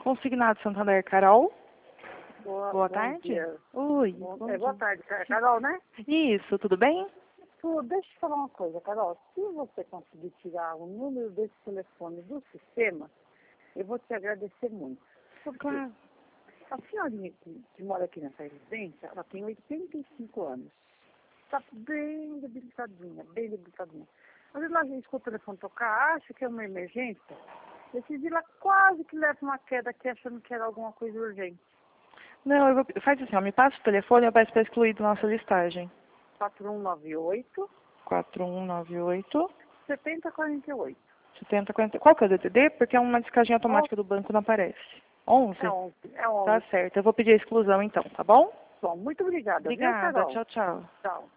Consignado Santander, Carol. Boa Bom tarde. dia. Oi. Boa tarde, Carol, né? Isso, tudo bem? Deixa eu te falar uma coisa, Carol. Se você conseguir tirar o número desse telefone do sistema, eu vou te agradecer muito. Por quê? Claro. A senhorinha que mora aqui nessa residência, ela tem 85 anos. Está bem debilitadinha, bem debilitadinha. Às vezes a gente escuta o telefone tocar, acha que é uma emergência. Esse dia ela quase que leva uma queda aqui achando que era alguma coisa urgente. Não, faz assim, ó, me passa o telefone e eu peço para excluir da nossa listagem. 4198 4198 7048. 7040. Qual que é o DDD? Porque é uma descagem automática do banco, não aparece. 11? É 11. É 11. Tá certo, eu vou pedir a exclusão então, tá bom? Bom, muito obrigada, viu, Obrigada, Carol? tchau, tchau. Tchau.